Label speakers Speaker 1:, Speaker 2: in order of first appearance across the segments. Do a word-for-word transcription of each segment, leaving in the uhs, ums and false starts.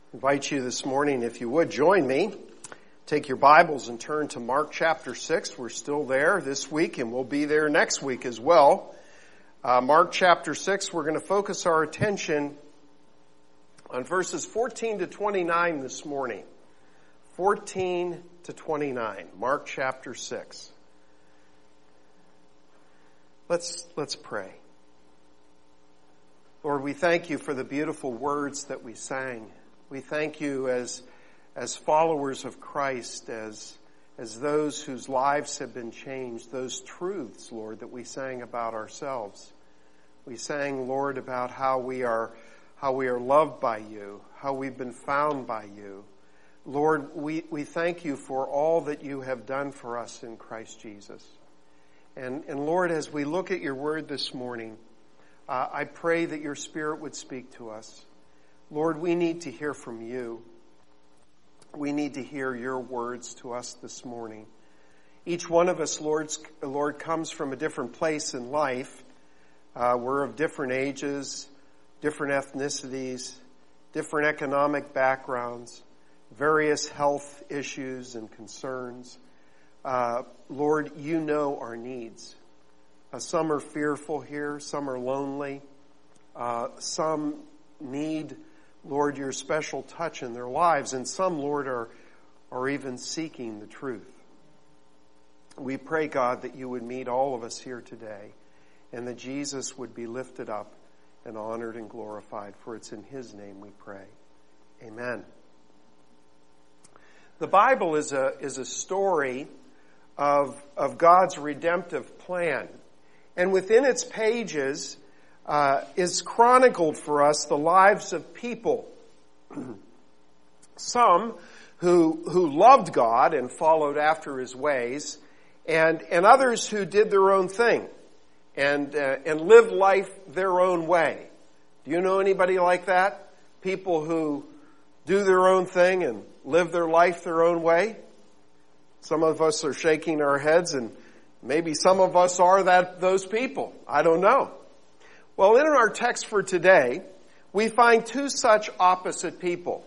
Speaker 1: Invite you this morning, if you would, join me. Take your Bibles and turn to Mark chapter six. We're still there this week and we'll be there next week as well. Uh, Mark chapter six, we're going to focus our attention on verses fourteen to twenty-nine this morning. fourteen to twenty-nine, Mark chapter six. Let's, let's pray. Lord, we thank you for the beautiful words that we sang. We thank you as, as followers of Christ, as, as those whose lives have been changed, those truths, Lord, that we sang about ourselves. We sang, Lord, about how we are, how we are loved by you, how we've been found by you. Lord, we, we thank you for all that you have done for us in Christ Jesus. And, and Lord, as we look at your word this morning, uh, I pray that your Spirit would speak to us. Lord, we need to hear from you. We need to hear your words to us this morning. Each one of us, Lord, Lord comes from a different place in life. Uh, we're of different ages, different ethnicities, different economic backgrounds, various health issues and concerns. Uh, Lord, you know our needs. Uh, some are fearful here. Some are lonely. Uh, some need, Lord, your special touch in their lives. And some, Lord, are, are even seeking the truth. We pray, God, that you would meet all of us here today and that Jesus would be lifted up and honored and glorified. For it's in his name we pray. Amen. The Bible is a, is a story of, of God's redemptive plan. And within its pages uh, is chronicled for us the lives of people. Some who, who loved God and followed after his ways, and, and others who did their own thing and, uh, and lived life their own way. Do you know anybody like that? People who do their own thing and live their life their own way? Some of us are shaking our heads, and maybe some of us are that those people. I don't know. Well, in our text for today, we find two such opposite people.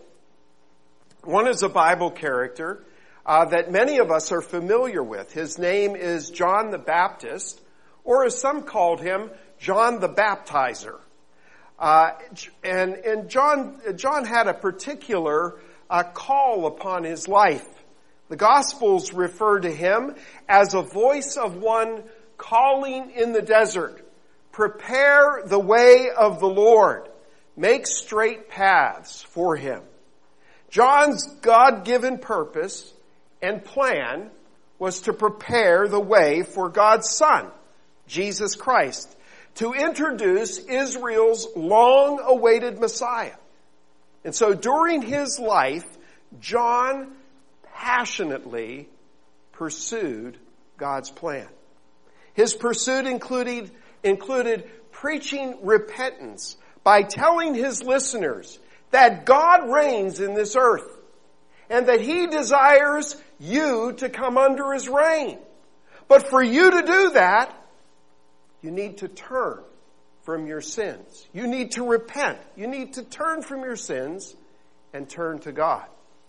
Speaker 1: One is a Bible character uh, that many of us are familiar with. His name is John the Baptist, or as some called him, John the Baptizer. Uh, and, and John, John had a particular uh, call upon his life. The Gospels refer to him as a voice of one calling in the desert. Prepare the way of the Lord. Make straight paths for him. John's God-given purpose and plan was to prepare the way for God's Son, Jesus Christ, to introduce Israel's long-awaited Messiah. And so during his life, John passionately pursued God's plan. His pursuit included, included preaching repentance by telling his listeners that God reigns in this earth and that he desires you to come under his reign. But for you to do that, you need to turn from your sins. You need to repent. You need to turn from your sins and turn to God.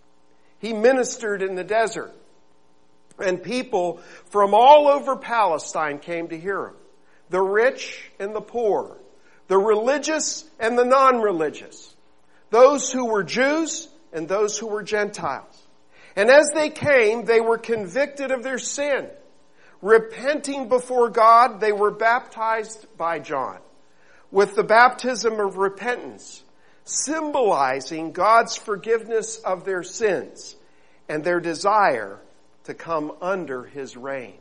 Speaker 1: He ministered in the desert, and people from all over Palestine came to hear him. The rich and the poor, the religious and the non-religious, those who were Jews and those who were Gentiles. And as they came, they were convicted of their sin. Repenting before God, they were baptized by John with the baptism of repentance, symbolizing God's forgiveness of their sins and their desire to come under his reign.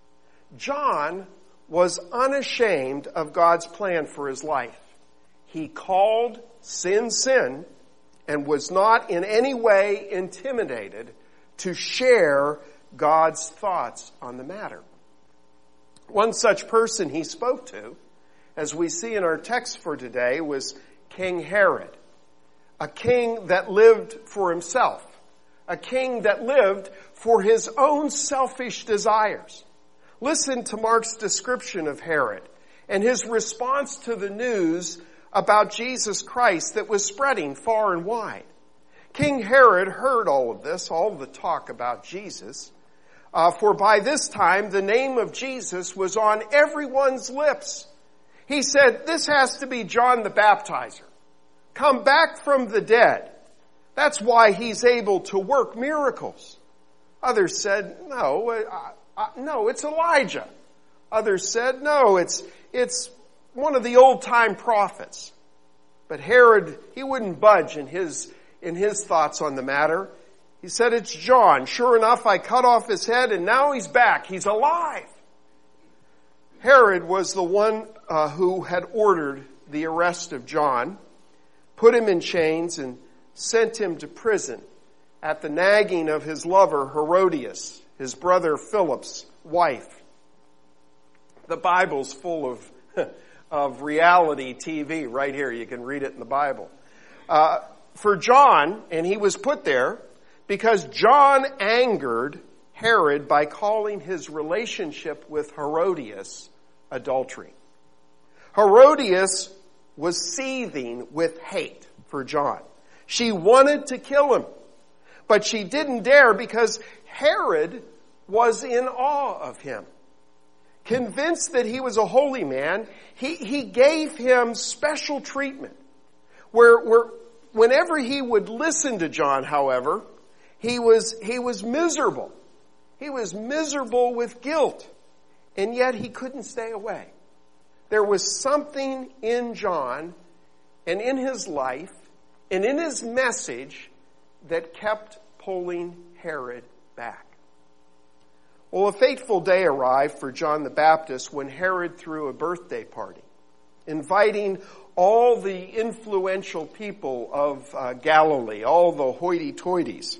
Speaker 1: John was unashamed of God's plan for his life. He called sin, sin, and was not in any way intimidated to share God's thoughts on the matter. One such person he spoke to, as we see in our text for today, was King Herod, a king that lived for himself, a king that lived for his own selfish desires. Listen to Mark's description of Herod and his response to the news about Jesus Christ that was spreading far and wide. King Herod heard all of this, all the talk about Jesus, uh, for by this time the name of Jesus was on everyone's lips. He said, this has to be John the Baptizer, come back from the dead. That's why he's able to work miracles. Others said, no, uh, uh, no, it's Elijah. Others said, no, it's, it's one of the old-time prophets. But Herod, he wouldn't budge in his, in his thoughts on the matter. He said, it's John. Sure enough, I cut off his head and now he's back. He's alive. Herod was the one uh, who had ordered the arrest of John, put him in chains, and sent him to prison at the nagging of his lover Herodias, his brother Philip's wife. The Bible's full of, of reality T V right here. You can read it in the Bible. Uh, for John, and he was put there because John angered Herod by calling his relationship with Herodias adultery. Herodias was seething with hate for John. She wanted to kill him, but she didn't dare because Herod was in awe of him. Convinced that he was a holy man, he, he gave him special treatment. Where, where, whenever he would listen to John, however, he was, he was miserable. He was miserable with guilt, and yet he couldn't stay away. There was something in John and in his life and in his message that kept pulling Herod back. Well, a fateful day arrived for John the Baptist when Herod threw a birthday party, inviting all the influential people of uh, Galilee, all the hoity-toities.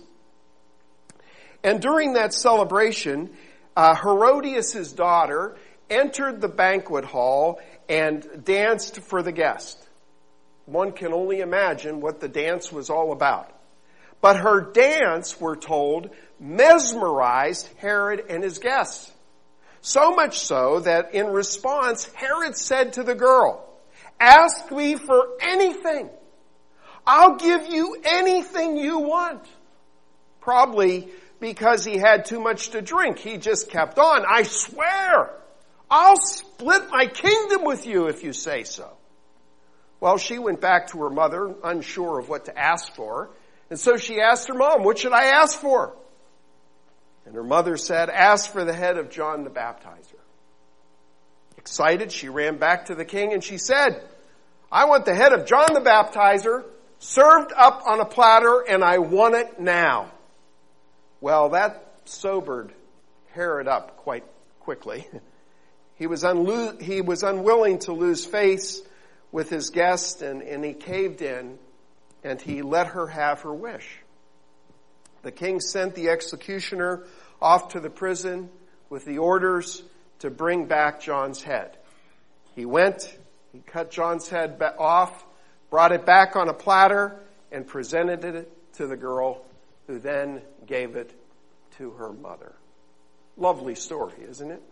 Speaker 1: And during that celebration, uh, Herodias' daughter entered the banquet hall and danced for the guest. One can only imagine what the dance was all about. But her dance, we're told, mesmerized Herod and his guests. So much so that in response, Herod said to the girl, ask me for anything. I'll give you anything you want. Probably because he had too much to drink. He just kept on. I swear, I'll split my kingdom with you if you say so. Well, she went back to her mother, unsure of what to ask for. And so she asked her mom, what should I ask for? And her mother said, ask for the head of John the Baptizer. Excited, she ran back to the king and she said, I want the head of John the Baptizer served up on a platter and I want it now. Well, that sobered Herod up quite quickly. He was, unlo- he was unwilling to lose face with his guest and, and he caved in and he let her have her wish. The king sent the executioner off to the prison with the orders to bring back John's head. He went, he cut John's head off, brought it back on a platter, and presented it to the girl, who then gave it to her mother. Lovely story, isn't it?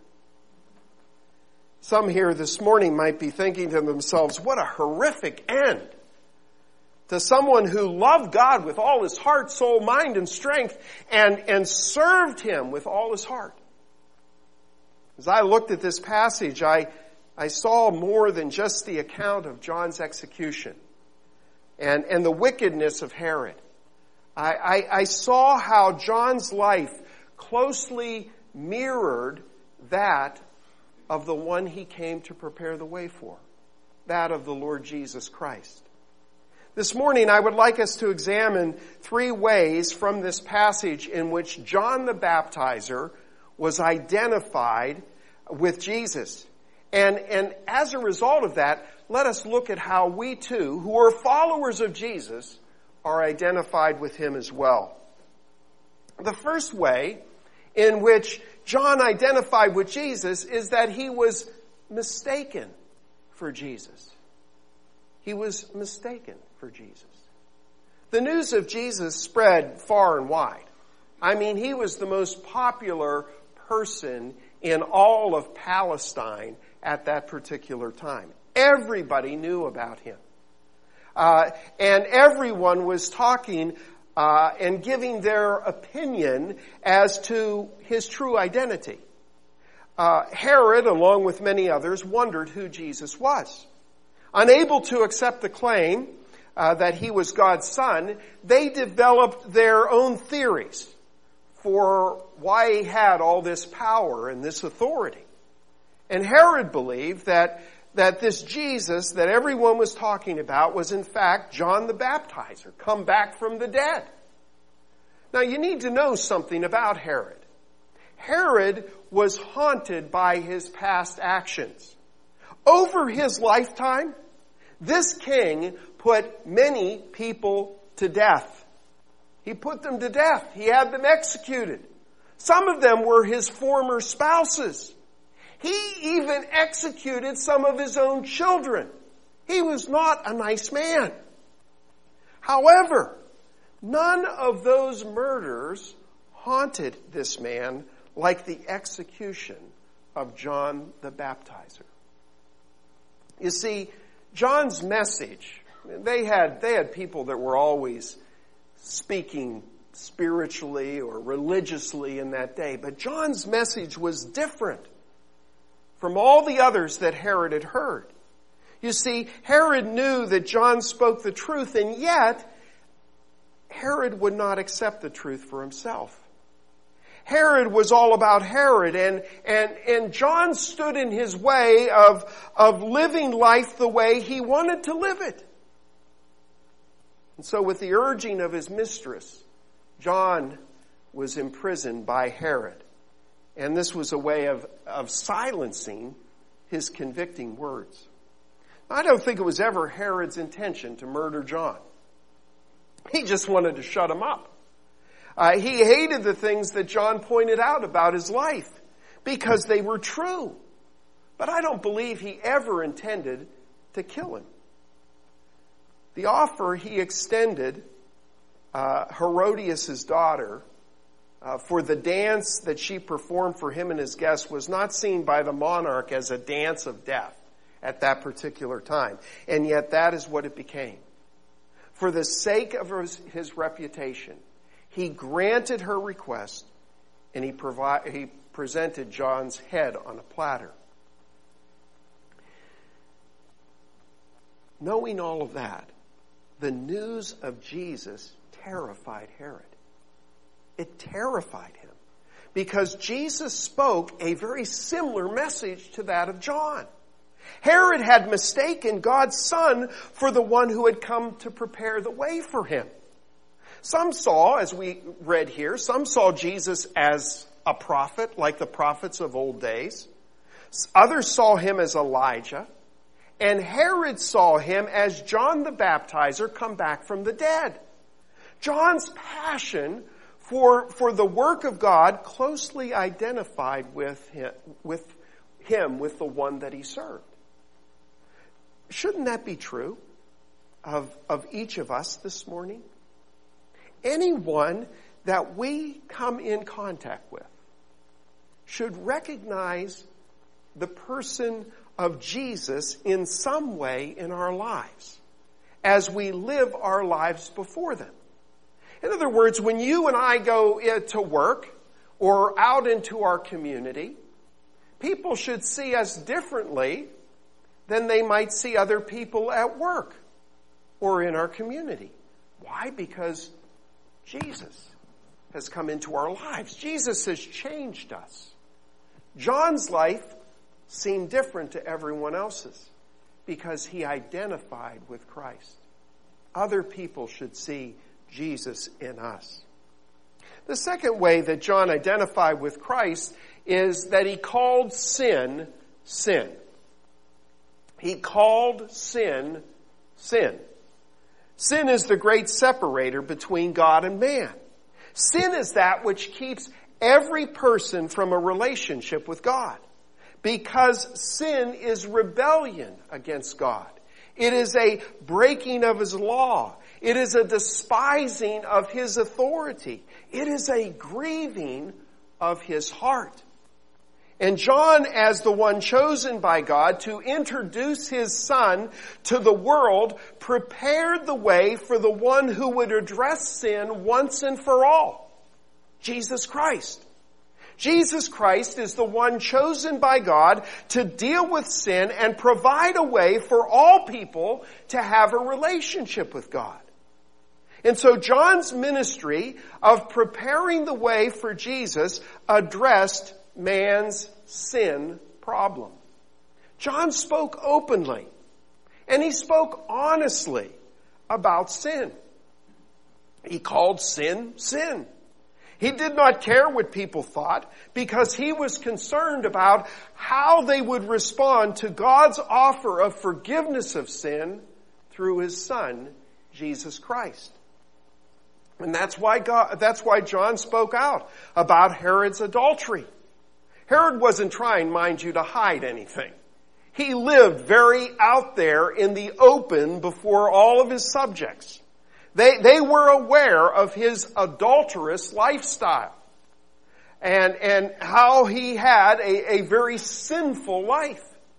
Speaker 1: Some here this morning might be thinking to themselves, what a horrific end to someone who loved God with all his heart, soul, mind, and strength, and, and served him with all his heart. As I looked at this passage, I, I saw more than just the account of John's execution and, and the wickedness of Herod. I, I, I saw how John's life closely mirrored that of the one he came to prepare the way for, that of the Lord Jesus Christ. This morning, I would like us to examine three ways from this passage in which John the Baptizer was identified with Jesus. And, and as a result of that, let us look at how we too, who are followers of Jesus, are identified with him as well. The first way in which John identified with Jesus is that he was mistaken for Jesus. He was mistaken for Jesus. The news of Jesus spread far and wide. I mean, he was the most popular person in all of Palestine at that particular time. Everybody knew about him. Uh, and everyone was talking uh, and giving their opinion as to his true identity. Uh, Herod, along with many others, wondered who Jesus was. Unable to accept the claim uh, that he was God's son, they developed their own theories for why he had all this power and this authority. And Herod believed that, that this Jesus that everyone was talking about was in fact John the Baptizer, come back from the dead. Now you need to know something about Herod. Herod was haunted by his past actions. Over his lifetime, this king put many people to death. He put them to death. He had them executed. Some of them were his former spouses. He even executed some of his own children. He was not a nice man. However, none of those murders haunted this man like the execution of John the Baptizer. You see, John's message, they had, they had people that were always speaking spiritually or religiously in that day, but John's message was different from all the others that Herod had heard. You see, Herod knew that John spoke the truth, and yet Herod would not accept the truth for himself. Herod was all about Herod, and, and, and John stood in his way of, of living life the way he wanted to live it. And so with the urging of his mistress, John was imprisoned by Herod. And this was a way of, of silencing his convicting words. I don't think it was ever Herod's intention to murder John. He just wanted to shut him up. Uh, he hated the things that John pointed out about his life because they were true. But I don't believe he ever intended to kill him. The offer he extended uh, Herodias' daughter uh, for the dance that she performed for him and his guests was not seen by the monarch as a dance of death at that particular time. And yet that is what it became. For the sake of his, his reputation, he granted her request, and he, provi- he presented John's head on a platter. Knowing all of that, the news of Jesus terrified Herod. It terrified him because Jesus spoke a very similar message to that of John. Herod had mistaken God's son for the one who had come to prepare the way for him. Some saw, as we read here, some saw Jesus as a prophet, like the prophets of old days. Others saw him as Elijah. And Herod saw him as John the Baptizer come back from the dead. John's passion for, for the work of God closely identified with him, with him, with the one that he served. Shouldn't that be true of, of each of us this morning? Anyone that we come in contact with should recognize the person of Jesus in some way in our lives as we live our lives before them. In other words, when you and I go to work or out into our community, people should see us differently than they might see other people at work or in our community. Why? Because Jesus has come into our lives. Jesus has changed us. John's life seemed different to everyone else's because he identified with Christ. Other people should see Jesus in us. The second way that John identified with Christ is that he called sin, sin. He called sin, sin. Sin is the great separator between God and man. Sin is that which keeps every person from a relationship with God. Because sin is rebellion against God. It is a breaking of his law. It is a despising of his authority. It is a grieving of his heart. And John, as the one chosen by God to introduce his son to the world, prepared the way for the one who would address sin once and for all, Jesus Christ. Jesus Christ is the one chosen by God to deal with sin and provide a way for all people to have a relationship with God. And so John's ministry of preparing the way for Jesus addressed man's sin problem. John spoke openly, and he spoke honestly about sin. He called sin, sin. He did not care what people thought because he was concerned about how they would respond to God's offer of forgiveness of sin through his Son, Jesus Christ. And that's why God, that's why John spoke out about Herod's adultery. Herod wasn't trying, mind you, to hide anything. He lived very out there in the open before all of his subjects. They, they were aware of his adulterous lifestyle and, and how he had a, a very sinful life.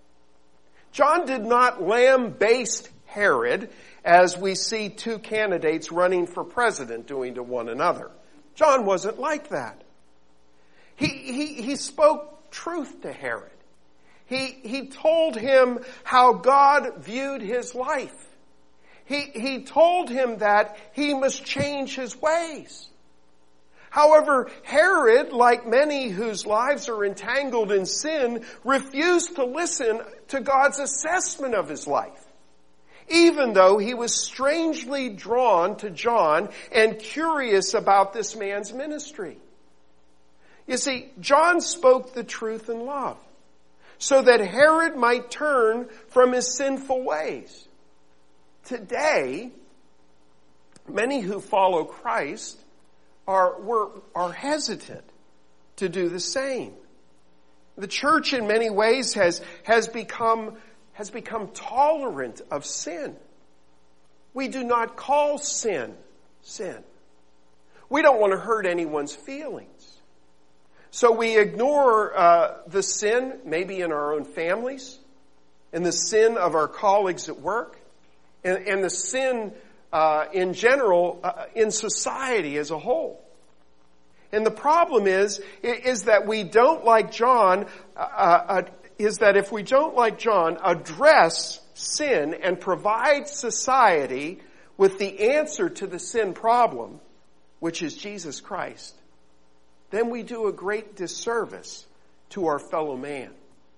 Speaker 1: John did not lambaste Herod as we see two candidates running for president doing to one another. John wasn't like that. He, he, he spoke truth to Herod. He, he told him how God viewed his life. He, he told him that he must change his ways. However, Herod, like many whose lives are entangled in sin, refused to listen to God's assessment of his life, even though he was strangely drawn to John and curious about this man's ministry. You see, John spoke the truth in love so that Herod might turn from his sinful ways. Today, many who follow Christ are, were, are hesitant to do the same. The church in many ways has, has become, has become tolerant of sin. We do not call sin, sin. We don't want to hurt anyone's feelings. So we ignore uh, the sin, maybe in our own families, and the sin of our colleagues at work, and, and the sin uh, in general uh, in society as a whole. And the problem is, is that we don't, like John, uh, uh, is that if we don't, like John, address sin and provide society with the answer to the sin problem, which is Jesus Christ, then we do a great disservice to our fellow man.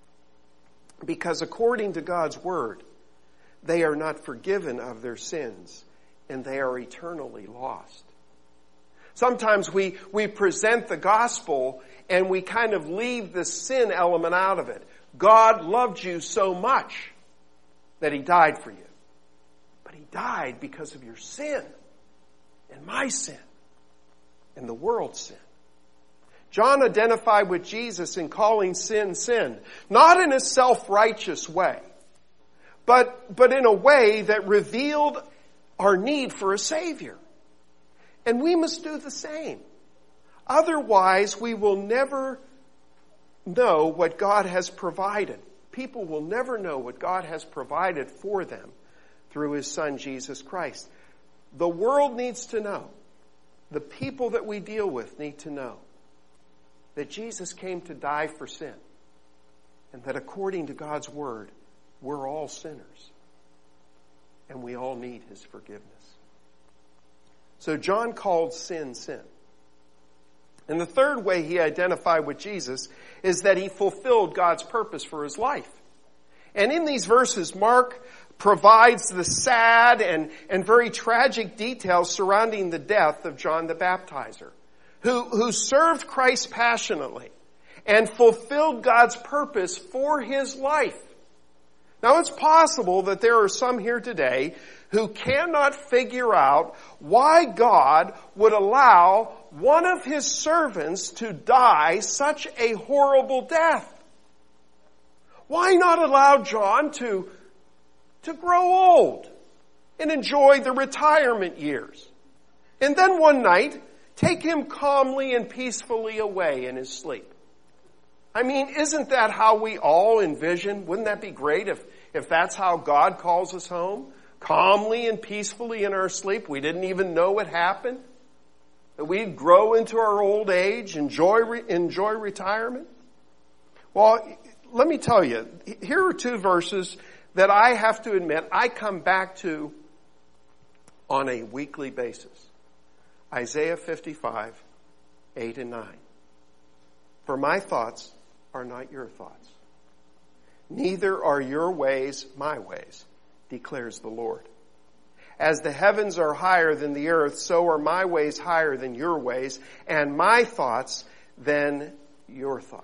Speaker 1: Because according to God's word, they are not forgiven of their sins, and they are eternally lost. Sometimes we, we present the gospel and we kind of leave the sin element out of it. God loved you so much that he died for you. But he died because of your sin and my sin and the world's sin. John identified with Jesus in calling sin, sin, not in a self-righteous way, but, but in a way that revealed our need for a Savior. And we must do the same. Otherwise, we will never know what God has provided. People will never know what God has provided for them through his Son, Jesus Christ. The world needs to know. The people that we deal with need to know that Jesus came to die for sin, and that according to God's word, we're all sinners, and we all need his forgiveness. So John called sin, sin. And the third way he identified with Jesus is that he fulfilled God's purpose for his life. And in these verses, Mark provides the sad and, and very tragic details surrounding the death of John the Baptizer, who, who served Christ passionately and fulfilled God's purpose for his life. Now, it's possible that there are some here today who cannot figure out why God would allow one of his servants to die such a horrible death. Why not allow John to, to grow old and enjoy the retirement years? And then one night, take him calmly and peacefully away in his sleep. I mean, isn't that how we all envision? Wouldn't that be great if, if that's how God calls us home? Calmly and peacefully in our sleep. We didn't even know it happened. That we'd grow into our old age, enjoy, enjoy retirement. Well, let me tell you, here are two verses that I have to admit I come back to on a weekly basis. Isaiah fifty-five, eight and nine. For my thoughts are not your thoughts. Neither are your ways my ways, declares the Lord. As the heavens are higher than the earth, so are my ways higher than your ways, and my thoughts than your thoughts.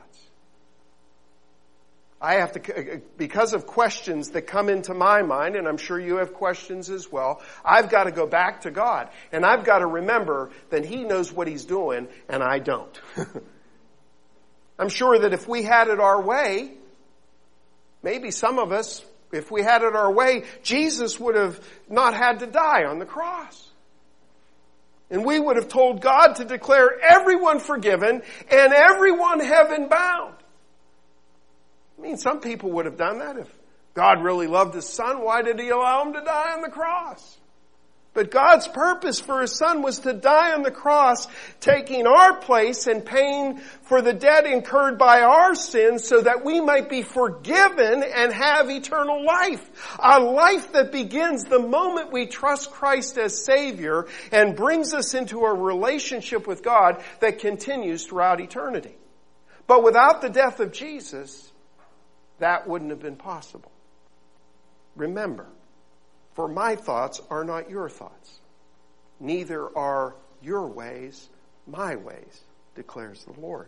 Speaker 1: I have to, because of questions that come into my mind, and I'm sure you have questions as well, I've got to go back to God. And I've got to remember that He knows what He's doing, and I don't. I'm sure that if we had it our way, maybe some of us, if we had it our way, Jesus would have not had to die on the cross. And we would have told God to declare everyone forgiven and everyone heaven bound. I mean, some people would have done that. If God really loved His Son, why did He allow Him to die on the cross? But God's purpose for His Son was to die on the cross, taking our place and paying for the debt incurred by our sins so that we might be forgiven and have eternal life. A life that begins the moment we trust Christ as Savior and brings us into a relationship with God that continues throughout eternity. But without the death of Jesus, that wouldn't have been possible. Remember, for my thoughts are not your thoughts. Neither are your ways my ways, declares the Lord.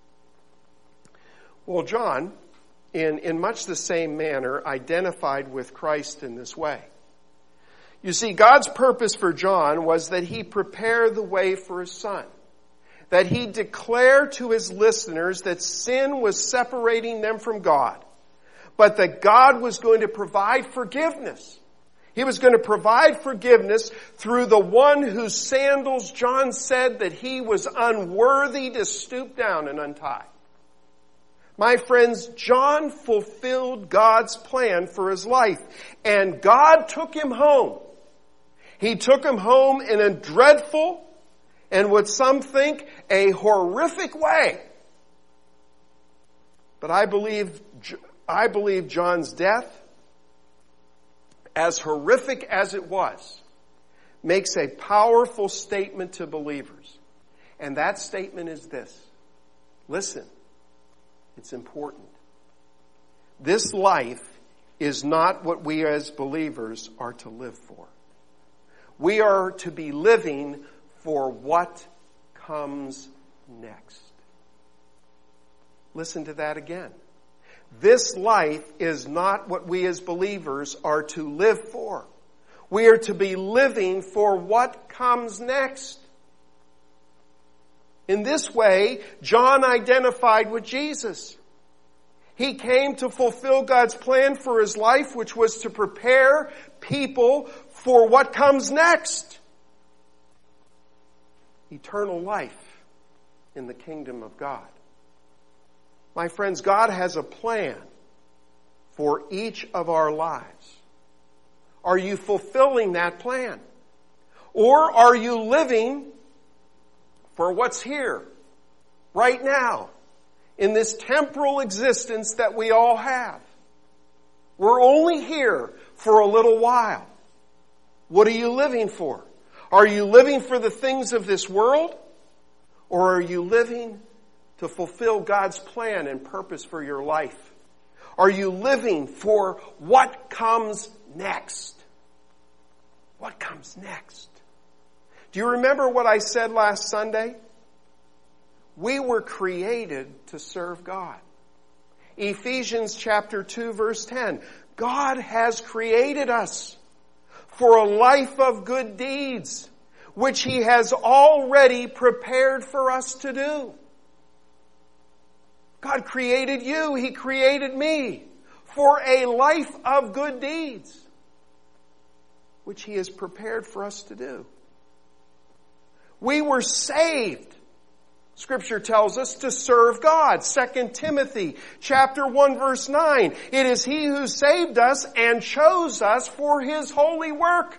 Speaker 1: Well, John, in, in much the same manner, identified with Christ in this way. You see, God's purpose for John was that he prepare the way for His Son. That he declare to his listeners that sin was separating them from God. But that God was going to provide forgiveness. He was going to provide forgiveness through the one whose sandals John said that he was unworthy to stoop down and untie. My friends, John fulfilled God's plan for his life, and God took him home. He took him home in a dreadful, and what some think, a horrific way. But I believe, I believe John's death, as horrific as it was, makes a powerful statement to believers. And that statement is this. Listen, it's important. This life is not what we as believers are to live for. We are to be living for what comes next. Listen to that again. This life is not what we as believers are to live for. We are to be living for what comes next. In this way, John identified with Jesus. He came to fulfill God's plan for his life, which was to prepare people for what comes next. Eternal life in the kingdom of God. My friends, God has a plan for each of our lives. Are you fulfilling that plan? Or are you living for what's here, right now, in this temporal existence that we all have? We're only here for a little while. What are you living for? Are you living for the things of this world? Or are you living to fulfill God's plan and purpose for your life? Are you living for what comes next? What comes next? Do you remember what I said last Sunday? We were created to serve God. Ephesians chapter two verse ten. God has created us for a life of good deeds, which He has already prepared for us to do. God created you. He created me for a life of good deeds, which He has prepared for us to do. We were saved Scripture tells us to serve God. Second Timothy chapter one verse nine. It is He who saved us and chose us for His holy work.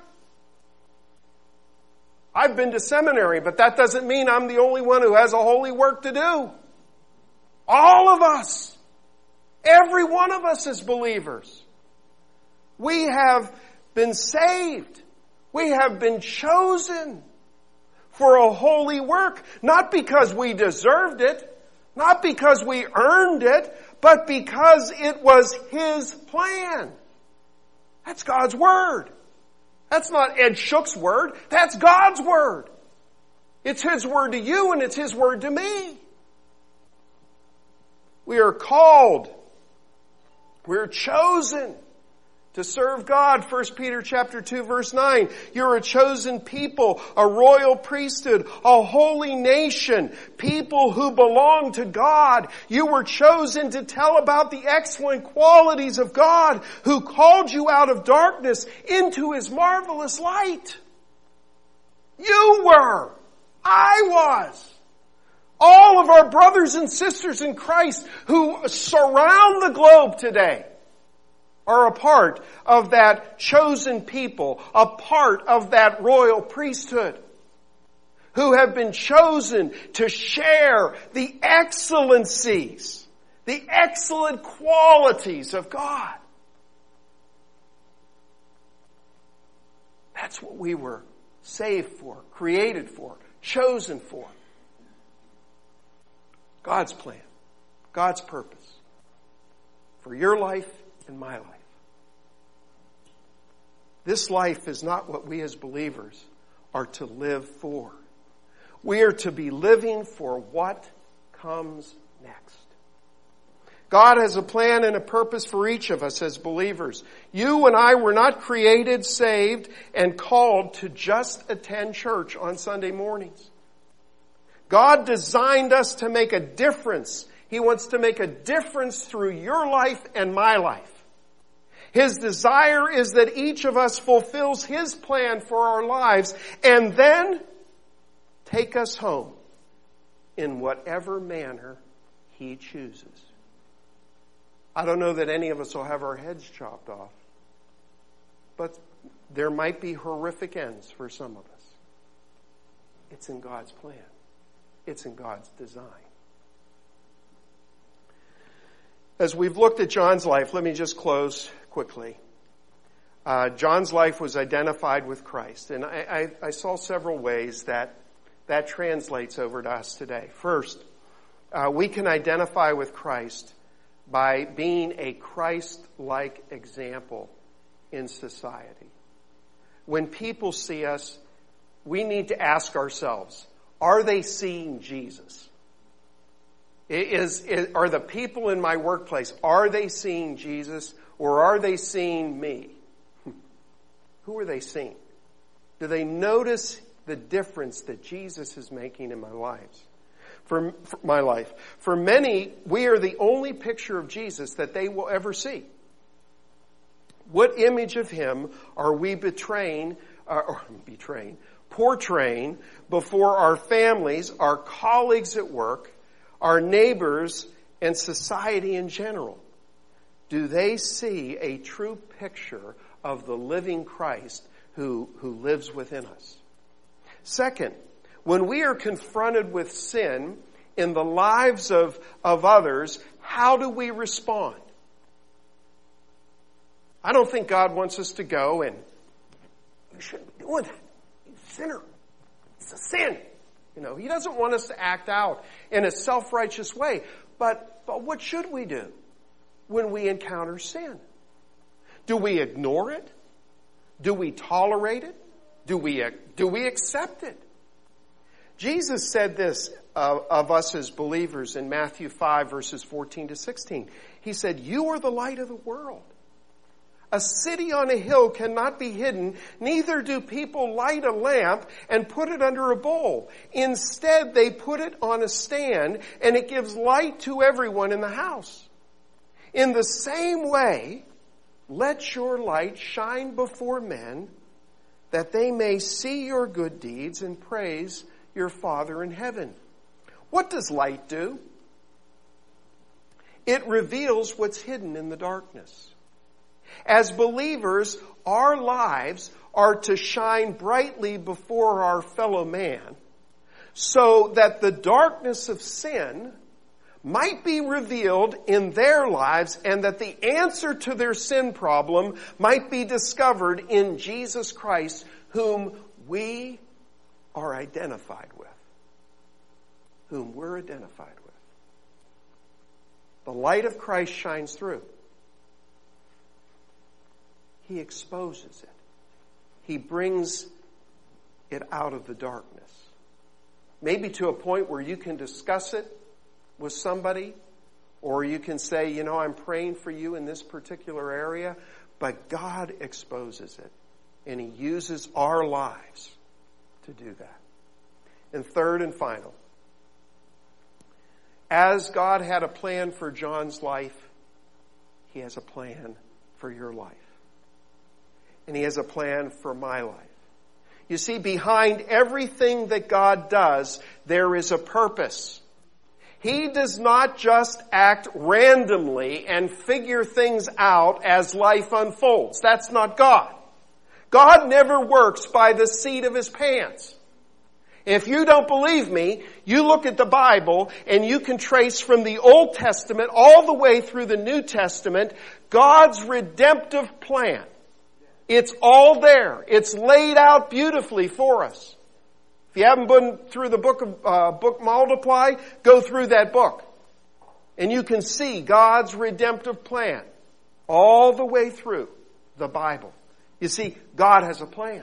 Speaker 1: I've been to seminary, but that doesn't mean I'm the only one who has a holy work to do. All of us, every one of us as believers, we have been saved. We have been chosen for a holy work, not because we deserved it, not because we earned it, but because it was His plan. That's God's Word. That's not Ed Shook's word. That's God's Word. It's His Word to you and it's His Word to me. We are called. We're chosen to serve God. First Peter chapter two verse nine. You're a chosen people, a royal priesthood, a holy nation, people who belong to God. You were chosen to tell about the excellent qualities of God who called you out of darkness into His marvelous light. You were. I was. All of our brothers and sisters in Christ who surround the globe today are a part of that chosen people, a part of that royal priesthood, who have been chosen to share the excellencies, the excellent qualities of God. That's what we were saved for, created for, chosen for. God's plan, God's purpose for your life and my life. This life is not what we as believers are to live for. We are to be living for what comes next. God has a plan and a purpose for each of us as believers. You and I were not created, saved, and called to just attend church on Sunday mornings. God designed us to make a difference. He wants to make a difference through your life and my life. His desire is that each of us fulfills His plan for our lives and then take us home in whatever manner He chooses. I don't know that any of us will have our heads chopped off, but there might be horrific ends for some of us. It's in God's plan. It's in God's design. As we've looked at John's life, let me just close quickly. Uh, John's life was identified with Christ, and I, I, I saw several ways that that translates over to us today. First, uh, we can identify with Christ by being a Christ-like example in society. When people see us, we need to ask ourselves, are they seeing Jesus? Is, is, are the people in my workplace, are they seeing Jesus or are they seeing me? Who are they seeing? Do they notice the difference that Jesus is making in my lives? For, for my life. For many, we are the only picture of Jesus that they will ever see. What image of Him are we betraying, uh, or betraying, portraying before our families, our colleagues at work, our neighbors, and society in general? Do they see a true picture of the living Christ who, who lives within us? Second, when we are confronted with sin in the lives of, of others, how do we respond? I don't think God wants us to go and, you shouldn't be doing that. You're a sinner. It's a sin. You know, He doesn't want us to act out in a self-righteous way. But, but what should we do when we encounter sin? Do we ignore it? Do we tolerate it? Do we, do we accept it? Jesus said this of, of us as believers in Matthew five verses fourteen to sixteen. He said, you are the light of the world. A city on a hill cannot be hidden, neither do people light a lamp and put it under a bowl. Instead, they put it on a stand, and it gives light to everyone in the house. In the same way, let your light shine before men, that they may see your good deeds and praise your Father in heaven. What does light do? It reveals what's hidden in the darkness. As believers, our lives are to shine brightly before our fellow man so that the darkness of sin might be revealed in their lives and that the answer to their sin problem might be discovered in Jesus Christ, whom we are identified with. Whom we're identified with. The light of Christ shines through. He exposes it. He brings it out of the darkness. Maybe to a point where you can discuss it with somebody, or you can say, you know, I'm praying for you in this particular area, but God exposes it, and He uses our lives to do that. And third and final, as God had a plan for John's life, He has a plan for your life. And He has a plan for my life. You see, behind everything that God does, there is a purpose. He does not just act randomly and figure things out as life unfolds. That's not God. God never works by the seat of His pants. If you don't believe me, you look at the Bible and you can trace from the Old Testament all the way through the New Testament God's redemptive plan. It's all there. It's laid out beautifully for us. If you haven't been through the book of uh, book Multiply, go through that book. And you can see God's redemptive plan all the way through the Bible. You see, God has a plan.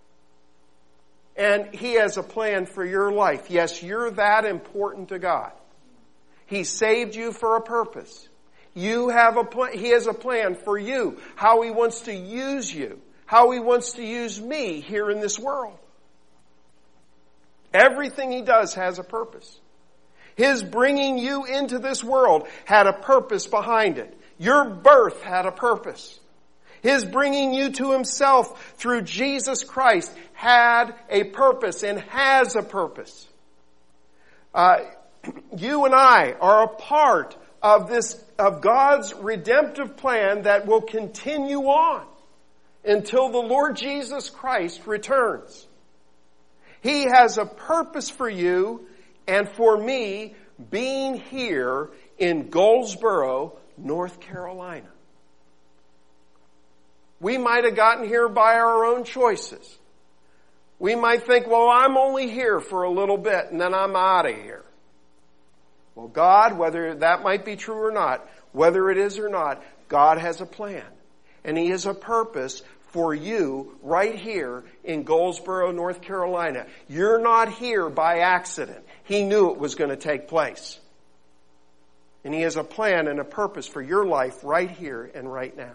Speaker 1: And He has a plan for your life. Yes, you're that important to God. He saved you for a purpose. You have a plan. He has a plan for you, how He wants to use you, how He wants to use me here in this world. Everything He does has a purpose. His bringing you into this world had a purpose behind it. Your birth had a purpose. His bringing you to Himself through Jesus Christ had a purpose and has a purpose. Uh, you and I are a part of this, of God's redemptive plan that will continue on until the Lord Jesus Christ returns. He has a purpose for you and for me being here in Goldsboro, North Carolina. We might have gotten here by our own choices. We might think, well, I'm only here for a little bit and then I'm out of here. Well, God, whether that might be true or not, whether it is or not, God has a plan. And He has a purpose for you right here in Goldsboro, North Carolina. You're not here by accident. He knew it was going to take place. And He has a plan and a purpose for your life right here and right now.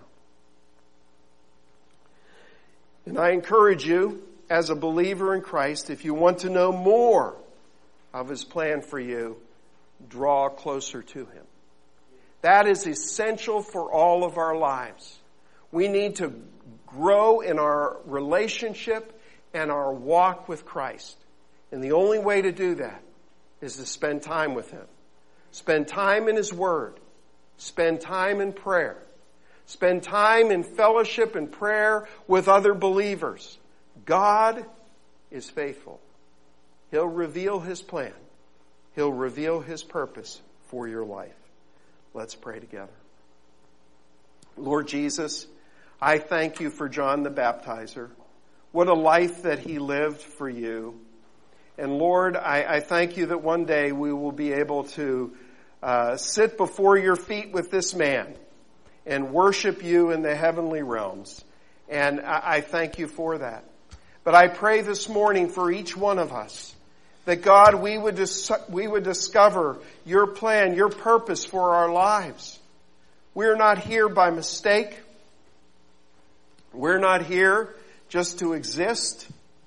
Speaker 1: And I encourage you, as a believer in Christ, if you want to know more of His plan for you, draw closer to Him. That is essential for all of our lives. We need to grow in our relationship and our walk with Christ. And the only way to do that is to spend time with Him. Spend time in His Word. Spend time in prayer. Spend time in fellowship and prayer with other believers. God is faithful. He'll reveal His plan. He'll reveal His purpose for your life. Let's pray together. Lord Jesus, I thank You for John the Baptizer. What a life that he lived for You. And Lord, I, I thank You that one day we will be able to uh, sit before Your feet with this man and worship You in the heavenly realms. And I, I thank You for that. But I pray this morning for each one of us that, God, we would dis- we would discover Your plan, Your purpose for our lives. We're not here by mistake. We're not here just to exist.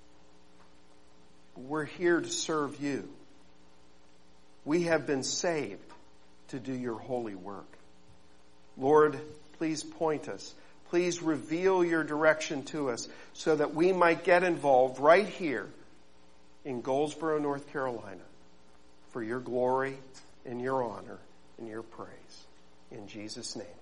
Speaker 1: We're here to serve You. We have been saved to do Your holy work. Lord, please point us. Please reveal Your direction to us so that we might get involved right here in Goldsboro, North Carolina for your glory and your honor and your praise. In Jesus' name.